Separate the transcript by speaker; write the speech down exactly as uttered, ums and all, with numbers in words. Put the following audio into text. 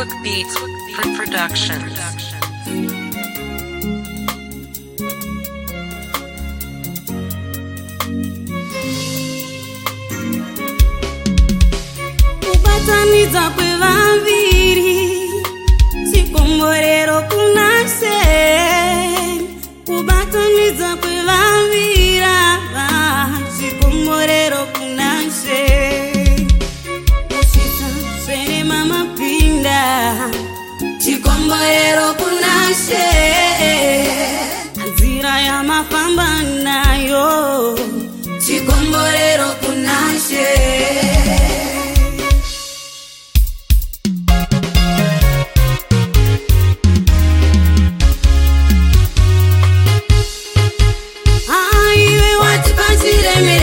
Speaker 1: Cook Beats Productions.
Speaker 2: Kubataniza kwevaviri sikomborero kunase. Kubataniza kwevavira sikomborero kunase. Musita sene mama pinda sikomborero kunase.